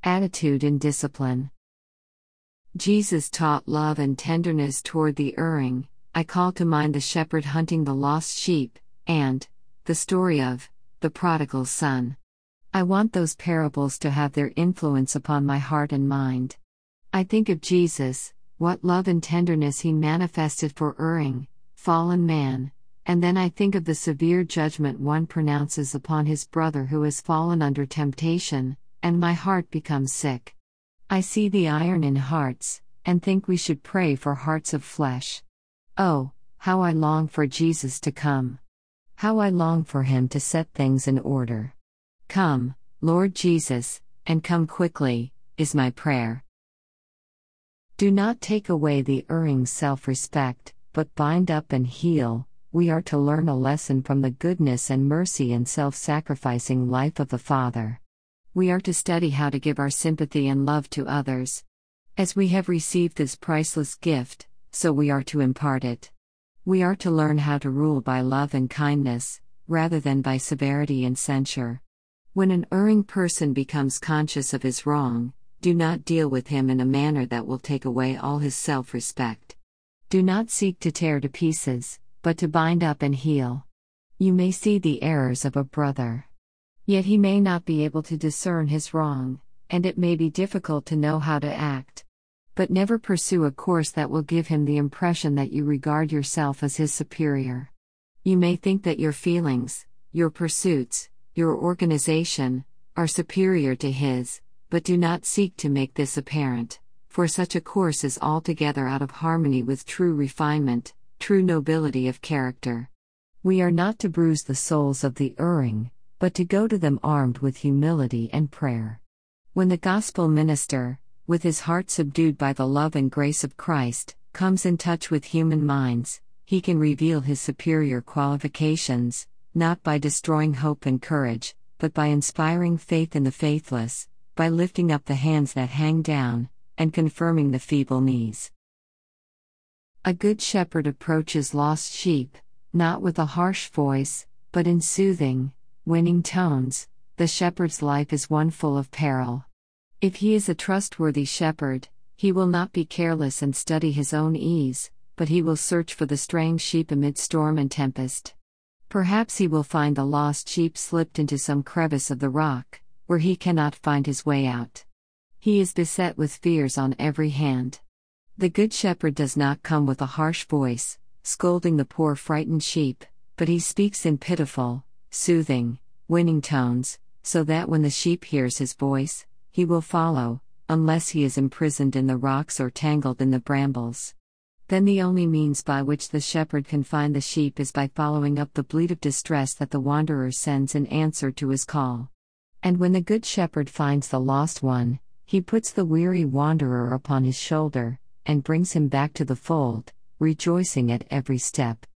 Attitude and discipline. Jesus taught love and tenderness toward the erring. I call to mind the shepherd hunting the lost sheep, and the story of the prodigal son. I want those parables to have their influence upon my heart and mind. I think of Jesus, what love and tenderness he manifested for erring, fallen man, and then I think of the severe judgment one pronounces upon his brother who has fallen under temptation, and my heart becomes sick. I see the iron in hearts, and think we should pray for hearts of flesh. Oh, how I long for Jesus to come! How I long for him to set things in order. Come, Lord Jesus, and come quickly, is my prayer. Do not take away the erring's self-respect, but bind up and heal. We are to learn a lesson from the goodness and mercy and self-sacrificing life of the Father. We are to study how to give our sympathy and love to others. As we have received this priceless gift, so we are to impart it. We are to learn how to rule by love and kindness, rather than by severity and censure. When an erring person becomes conscious of his wrong, do not deal with him in a manner that will take away all his self-respect. Do not seek to tear to pieces, but to bind up and heal. You may see the errors of a brother. Yet he may not be able to discern his wrong, and it may be difficult to know how to act. But never pursue a course that will give him the impression that you regard yourself as his superior. You may think that your feelings, your pursuits, your organization, are superior to his, but do not seek to make this apparent, for such a course is altogether out of harmony with true refinement, true nobility of character. We are not to bruise the souls of the erring, but to go to them armed with humility and prayer. When the gospel minister, with his heart subdued by the love and grace of Christ, comes in touch with human minds, he can reveal his superior qualifications, not by destroying hope and courage, but by inspiring faith in the faithless, by lifting up the hands that hang down, and confirming the feeble knees. A good shepherd approaches lost sheep, not with a harsh voice, but in soothing, winning tones. The shepherd's life is one full of peril. If he is a trustworthy shepherd, he will not be careless and study his own ease, but he will search for the straying sheep amid storm and tempest. Perhaps he will find the lost sheep slipped into some crevice of the rock, where he cannot find his way out. He is beset with fears on every hand. The good shepherd does not come with a harsh voice, scolding the poor frightened sheep, but he speaks in pitiful, soothing, winning tones, so that when the sheep hears his voice, he will follow, unless he is imprisoned in the rocks or tangled in the brambles. Then the only means by which the shepherd can find the sheep is by following up the bleat of distress that the wanderer sends in answer to his call. And when the good shepherd finds the lost one, he puts the weary wanderer upon his shoulder, and brings him back to the fold, rejoicing at every step.